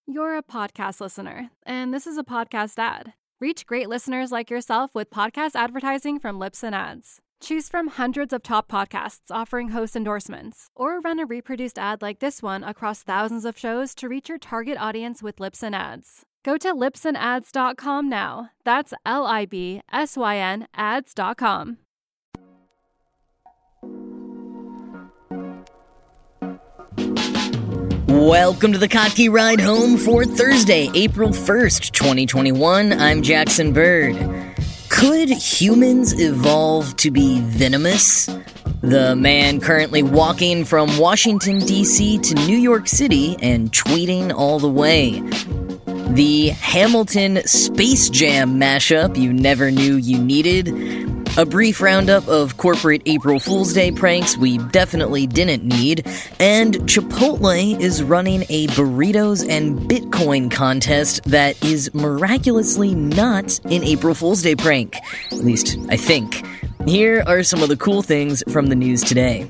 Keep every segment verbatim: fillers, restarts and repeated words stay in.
You're a podcast listener, and this is a podcast ad. Reach great listeners like yourself with podcast advertising from Libsyn Ads. Choose from hundreds of top podcasts offering host endorsements, or run a reproduced ad like this one across thousands of shows to reach your target audience with Libsyn Ads. Go to libsyn ads dot com now. That's L I B S Y N ads dot com. Welcome to the Kottke Ride Home for Thursday, April first, twenty twenty-one. I'm Jackson Bird. Could humans evolve to be venomous? The man currently walking from Washington, D C to New York City and tweeting all the way. The Hamilton Space Jam mashup you never knew you needed. A brief roundup of corporate April Fool's Day pranks we definitely didn't need. And Chipotle is running a burritos and Bitcoin contest that is miraculously not an April Fool's Day prank. At least, I think. Here are some of the cool things from the news today.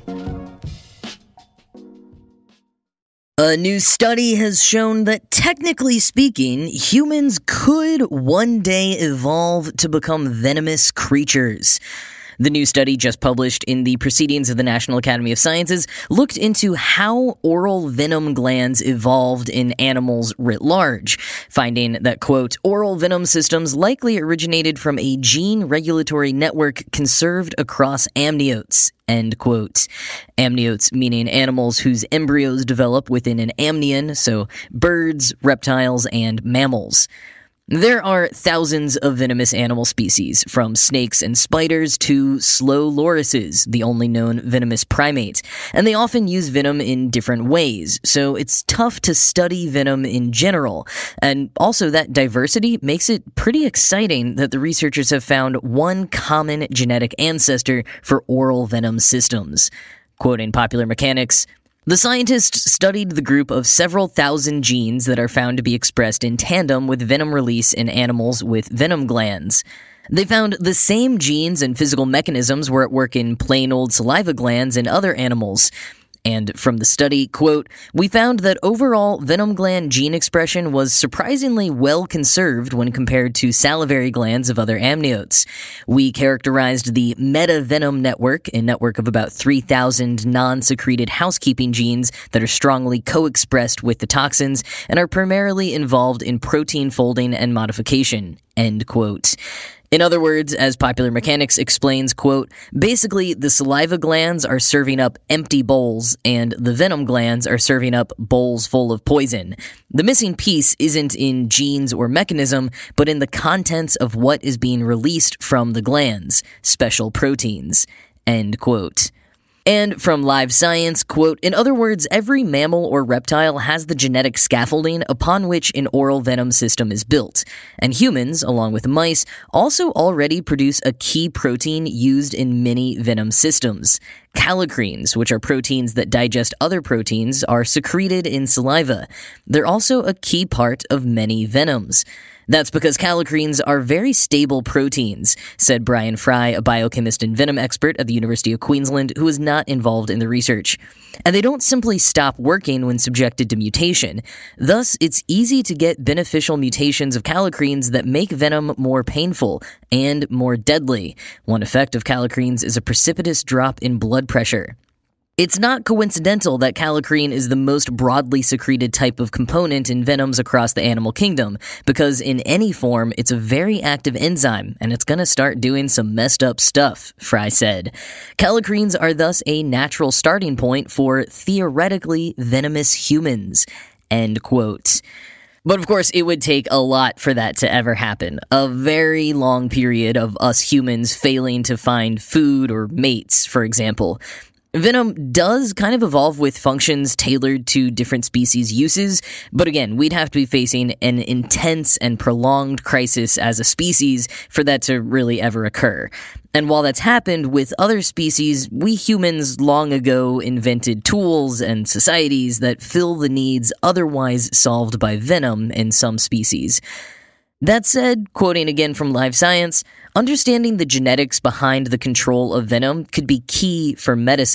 A new study has shown that, technically speaking, humans could one day evolve to become venomous creatures. The new study, just published in the Proceedings of the National Academy of Sciences, looked into how oral venom glands evolved in animals writ large, finding that, quote, oral venom systems likely originated from a gene regulatory network conserved across amniotes, end quote. Amniotes meaning animals whose embryos develop within an amnion, so birds, reptiles, and mammals. There are thousands of venomous animal species, from snakes and spiders to slow lorises, the only known venomous primate, and they often use venom in different ways, so it's tough to study venom in general, and also that diversity makes it pretty exciting that the researchers have found one common genetic ancestor for oral venom systems. Quoting Popular Mechanics, the scientists studied the group of several thousand genes that are found to be expressed in tandem with venom release in animals with venom glands. They found the same genes and physical mechanisms were at work in plain old saliva glands in other animals. And from the study, quote, we found that overall venom gland gene expression was surprisingly well conserved when compared to salivary glands of other amniotes. We characterized the metavenom network, a network of about three thousand non-secreted housekeeping genes that are strongly co-expressed with the toxins and are primarily involved in protein folding and modification, end quote. In other words, as Popular Mechanics explains, quote, basically the saliva glands are serving up empty bowls and the venom glands are serving up bowls full of poison. The missing piece isn't in genes or mechanism, but in the contents of what is being released from the glands, special proteins, end quote. And from Live Science, quote, in other words, every mammal or reptile has the genetic scaffolding upon which an oral venom system is built. And humans, along with mice, also already produce a key protein used in many venom systems. Kallikreins, which are proteins that digest other proteins, are secreted in saliva. They're also a key part of many venoms. That's because kallikreins are very stable proteins, said Brian Fry, a biochemist and venom expert at the University of Queensland who was not involved in the research. And they don't simply stop working when subjected to mutation. Thus, it's easy to get beneficial mutations of kallikreins that make venom more painful and more deadly. One effect of kallikreins is a precipitous drop in blood pressure. It's not coincidental that kallikrein is the most broadly secreted type of component in venoms across the animal kingdom, because in any form, it's a very active enzyme, and it's gonna start doing some messed up stuff, Fry said. Kallikreins are thus a natural starting point for theoretically venomous humans, end quote. But of course, it would take a lot for that to ever happen. A very long period of us humans failing to find food or mates, for example. Venom does kind of evolve with functions tailored to different species' uses, but again, we'd have to be facing an intense and prolonged crisis as a species for that to really ever occur. And while that's happened with other species, we humans long ago invented tools and societies that fill the needs otherwise solved by venom in some species. That said, quoting again from Live Science, understanding the genetics behind the control of venom could be key for medicine.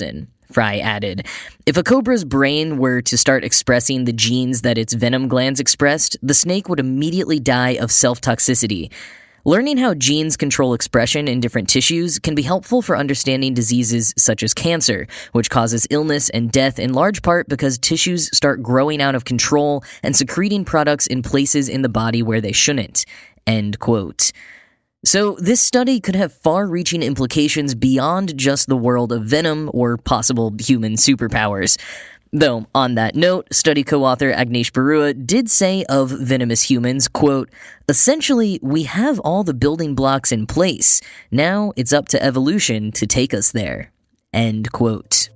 Fry added. If a cobra's brain were to start expressing the genes that its venom glands expressed, the snake would immediately die of self-toxicity. Learning how genes control expression in different tissues can be helpful for understanding diseases such as cancer, which causes illness and death in large part because tissues start growing out of control and secreting products in places in the body where they shouldn't. End quote. So this study could have far-reaching implications beyond just the world of venom or possible human superpowers. Though, on that note, study co-author Agnieszka Barua did say of venomous humans, quote, "Essentially, we have all the building blocks in place. Now it's up to evolution to take us there." End quote.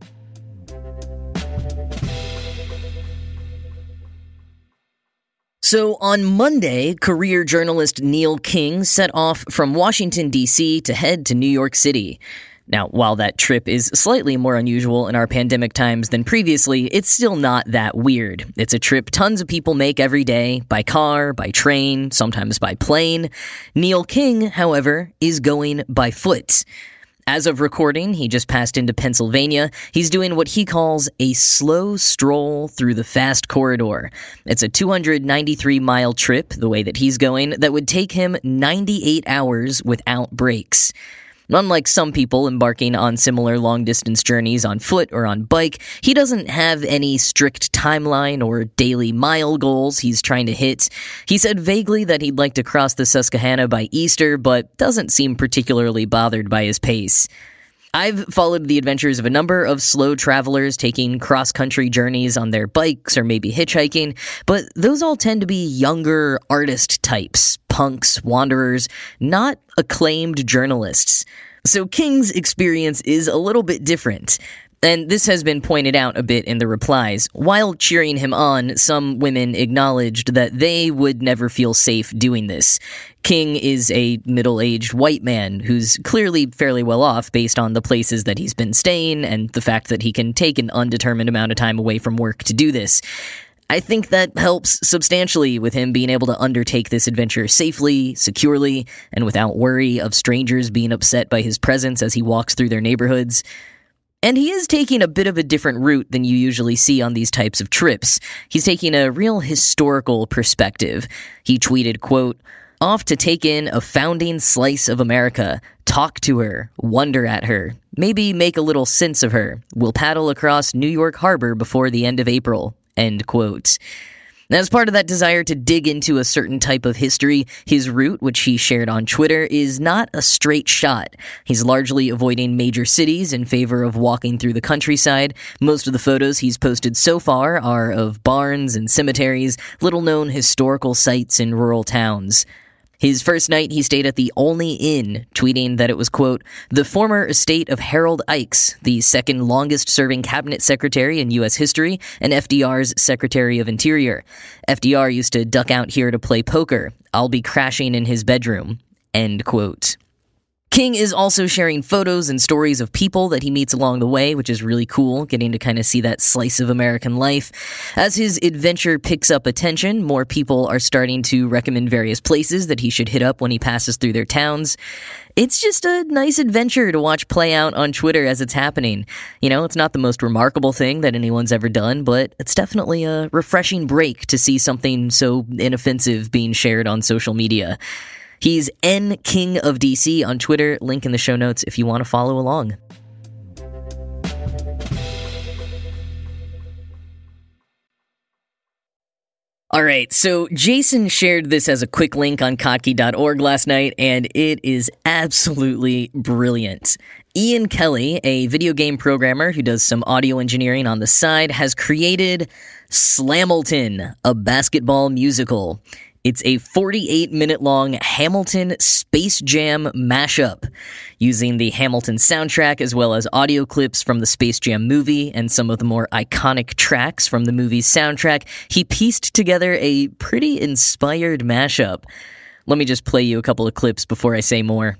So on Monday, career journalist Neil King set off from Washington, D C to head to New York City. Now, while that trip is slightly more unusual in our pandemic times than previously, it's still not that weird. It's a trip tons of people make every day, by car, by train, sometimes by plane. Neil King, however, is going by foot. As of recording, he just passed into Pennsylvania. He's doing what he calls a slow stroll through the fast corridor. It's a two hundred ninety-three mile trip, the way that he's going, that would take him ninety-eight hours without breaks. Unlike some people embarking on similar long-distance journeys on foot or on bike, he doesn't have any strict timeline or daily mile goals he's trying to hit. He said vaguely that he'd like to cross the Susquehanna by Easter, but doesn't seem particularly bothered by his pace. I've followed the adventures of a number of slow travelers taking cross-country journeys on their bikes or maybe hitchhiking, but those all tend to be younger artist types, punks, wanderers, not acclaimed journalists. So King's experience is a little bit different. And this has been pointed out a bit in the replies. While cheering him on, some women acknowledged that they would never feel safe doing this. King is a middle-aged white man who's clearly fairly well off based on the places that he's been staying and the fact that he can take an undetermined amount of time away from work to do this. I think that helps substantially with him being able to undertake this adventure safely, securely, and without worry of strangers being upset by his presence as he walks through their neighborhoods. And he is taking a bit of a different route than you usually see on these types of trips. He's taking a real historical perspective. He tweeted, quote, "Off to take in a founding slice of America, talk to her, wonder at her, maybe make a little sense of her. We'll paddle across New York Harbor before the end of April." End quote. As part of that desire to dig into a certain type of history, his route, which he shared on Twitter, is not a straight shot. He's largely avoiding major cities in favor of walking through the countryside. Most of the photos he's posted so far are of barns and cemeteries, little-known historical sites in rural towns. His first night, he stayed at the Olney Inn, tweeting that it was, quote, "the former estate of Harold Ikes, the second longest-serving cabinet secretary in U S history and F D R's Secretary of Interior. F D R used to duck out here to play poker. I'll be crashing in his bedroom." End quote. King is also sharing photos and stories of people that he meets along the way, which is really cool, getting to kind of see that slice of American life. As his adventure picks up attention, more people are starting to recommend various places that he should hit up when he passes through their towns. It's just a nice adventure to watch play out on Twitter as it's happening. You know, it's not the most remarkable thing that anyone's ever done, but it's definitely a refreshing break to see something so inoffensive being shared on social media. He's N King of D C on Twitter, link in the show notes if you want to follow along. Alright, so Jason shared this as a quick link on Kottke dot org last night, and it is absolutely brilliant. Ian Kelly, a video game programmer who does some audio engineering on the side, has created Slamilton, a basketball musical. It's a forty-eight minute long Hamilton Space Jam mashup, using the Hamilton soundtrack as well as audio clips from the Space Jam movie and some of the more iconic tracks from the movie's soundtrack. He pieced together a pretty inspired mashup. Let me just play you a couple of clips before I say more.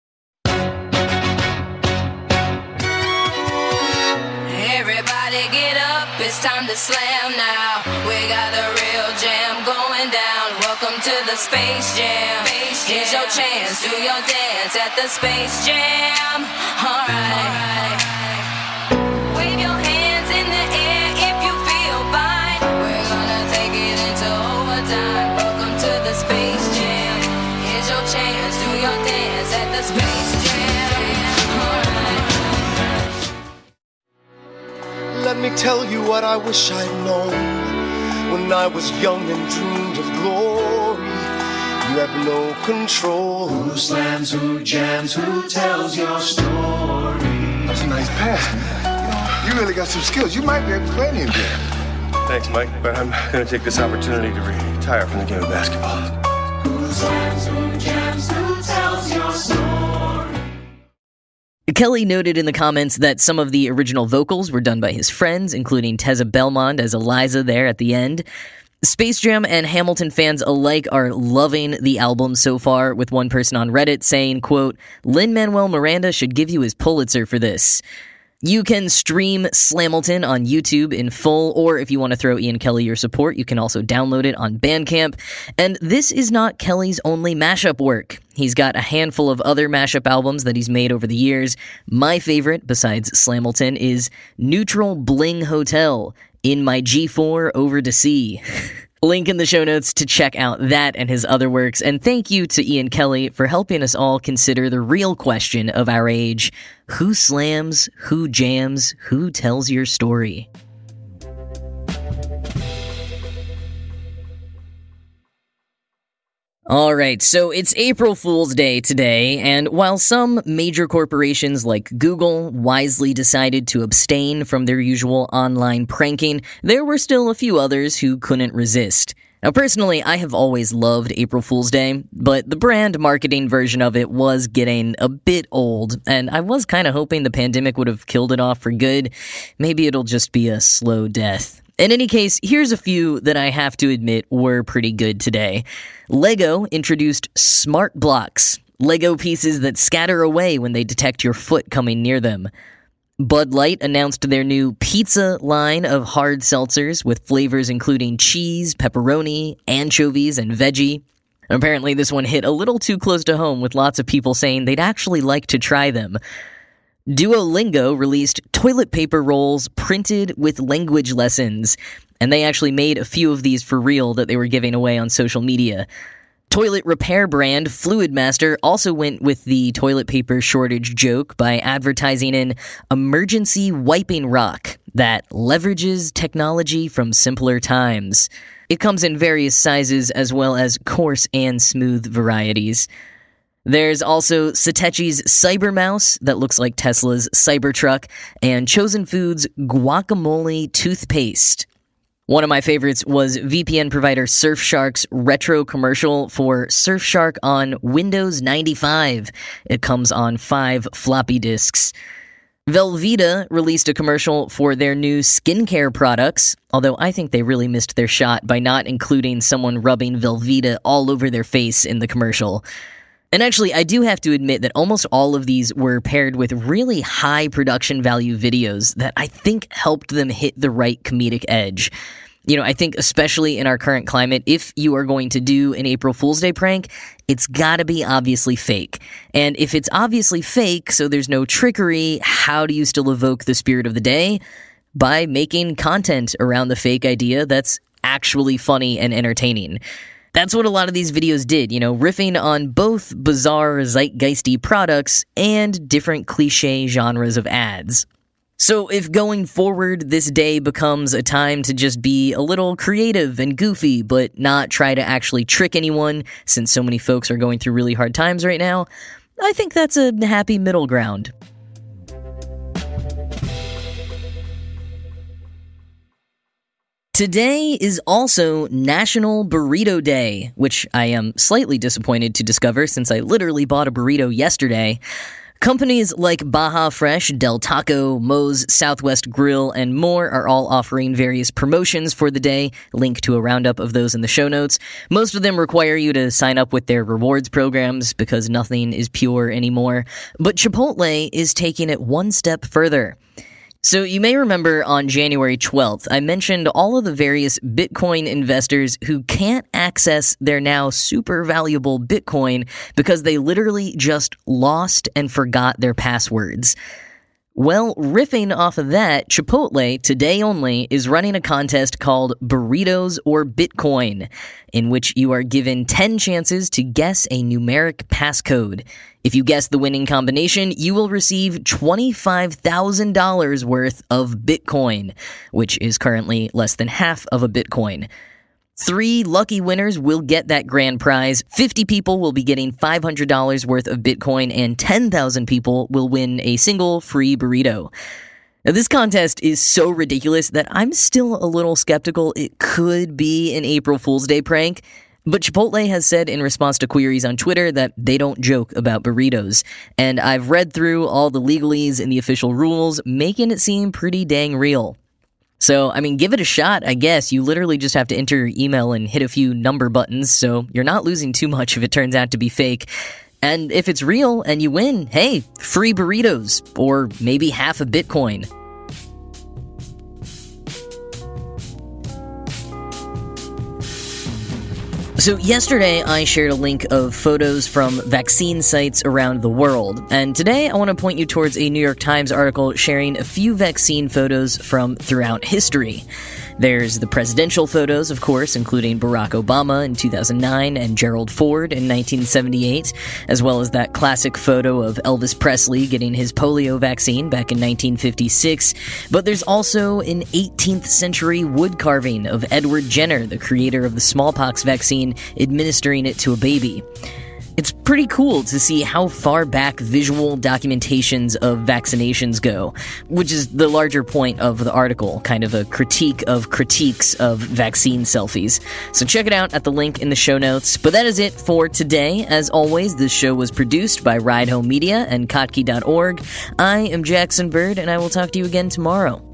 Everybody get up, it's time to slam now. We got the real jam going down. Welcome to the Space Jam. Here's your chance, do your dance at the Space Jam. Alright. Alright. wave your hands in the air if you feel fine. We're gonna take it into overtime. Welcome to the Space Jam. Here's your chance, do your dance at the Space Jam. Alright. Let me tell you what I wish I'd known when I was young and dreamed of glory. You have no control. Who slams, who jams, who tells your story? That's a nice pass, man. You really got some skills. You might be able to play in the N B A. Thanks, Mike, but I'm going to take this opportunity to retire from the game of basketball. Who slams, who jams, who tells your story? Kelly noted in the comments that some of the original vocals were done by his friends, including Tessa Belmont as Eliza there at the end. Space Jam and Hamilton fans alike are loving the album so far, with one person on Reddit saying, quote, Lin-Manuel Miranda should give you his Pulitzer for this. You can stream Slamilton on YouTube in full, or if you want to throw Ian Kelly your support, you can also download it on Bandcamp. And this is not Kelly's only mashup work. He's got a handful of other mashup albums that he's made over the years. My favorite, besides Slamilton, is Neutral Bling Hotel, In My G four Over to Sea. Link in the show notes to check out that and his other works, and thank you to Ian Kelly for helping us all consider the real question of our age: who slams, who jams, who tells your story? Alright, so it's April Fool's Day today, and while some major corporations like Google wisely decided to abstain from their usual online pranking, there were still a few others who couldn't resist. Now personally, I have always loved April Fool's Day, but the brand marketing version of it was getting a bit old, and I was kind of hoping the pandemic would have killed it off for good. Maybe it'll just be a slow death. In any case, here's a few that I have to admit were pretty good today. Lego introduced Smart Blocks, Lego pieces that scatter away when they detect your foot coming near them. Bud Light announced their new pizza line of hard seltzers with flavors including cheese, pepperoni, anchovies, and veggie. Apparently this one hit a little too close to home, with lots of people saying they'd actually like to try them. Duolingo released toilet paper rolls printed with language lessons, and they actually made a few of these for real that they were giving away on social media. Toilet repair brand Fluidmaster also went with the toilet paper shortage joke by advertising an emergency wiping rock that leverages technology from simpler times. It comes in various sizes as well as coarse and smooth varieties. There's also Satechi's Cyber Mouse that looks like Tesla's Cybertruck, and Chosen Foods Guacamole Toothpaste. One of my favorites was V P N provider Surfshark's retro commercial for Surfshark on Windows ninety-five. It comes on five floppy disks. Velveeta released a commercial for their new skincare products, although I think they really missed their shot by not including someone rubbing Velveeta all over their face in the commercial. And actually, I do have to admit that almost all of these were paired with really high production value videos that I think helped them hit the right comedic edge. You know, I think especially in our current climate, if you are going to do an April Fool's Day prank, it's gotta be obviously fake. And if it's obviously fake, so there's no trickery, how do you still evoke the spirit of the day? By making content around the fake idea that's actually funny and entertaining. That's what a lot of these videos did, you know, riffing on both bizarre, zeitgeisty products and different cliche genres of ads. So if going forward this day becomes a time to just be a little creative and goofy, but not try to actually trick anyone, since so many folks are going through really hard times right now, I think that's a happy middle ground. Today is also National Burrito Day, which I am slightly disappointed to discover since I literally bought a burrito yesterday. Companies like Baja Fresh, Del Taco, Moe's, Southwest Grill, and more are all offering various promotions for the day. Link to a roundup of those in the show notes. Most of them require you to sign up with their rewards programs because nothing is pure anymore. But Chipotle is taking it one step further. So you may remember on January twelfth, I mentioned all of the various Bitcoin investors who can't access their now super valuable Bitcoin because they literally just lost and forgot their passwords. Well, riffing off of that, Chipotle, today only, is running a contest called Burritos or Bitcoin, in which you are given ten chances to guess a numeric passcode. If you guess the winning combination, you will receive twenty-five thousand dollars worth of Bitcoin, which is currently less than half of a Bitcoin. Three lucky winners will get that grand prize. fifty people will be getting five hundred dollars worth of Bitcoin, and ten thousand people will win a single free burrito. Now, this contest is so ridiculous that I'm still a little skeptical it could be an April Fool's Day prank. But Chipotle has said in response to queries on Twitter that they don't joke about burritos. And I've read through all the legalese and the official rules, making it seem pretty dang real. So, I mean, give it a shot, I guess. You literally just have to enter your email and hit a few number buttons, so you're not losing too much if it turns out to be fake. And if it's real and you win, hey, free burritos, or maybe half a Bitcoin. So yesterday, I shared a link of photos from vaccine sites around the world, and today I want to point you towards a New York Times article sharing a few vaccine photos from throughout history. There's the presidential photos, of course, including Barack Obama in two thousand nine and Gerald Ford in nineteen seventy-eight, as well as that classic photo of Elvis Presley getting his polio vaccine back in nineteen fifty-six. But there's also an eighteenth century wood carving of Edward Jenner, the creator of the smallpox vaccine, administering it to a baby. It's pretty cool to see how far back visual documentations of vaccinations go, which is the larger point of the article, kind of a critique of critiques of vaccine selfies. So check it out at the link in the show notes. But that is it for today. As always, this show was produced by Ride Home Media and Kottke dot org. I am Jackson Bird, and I will talk to you again tomorrow.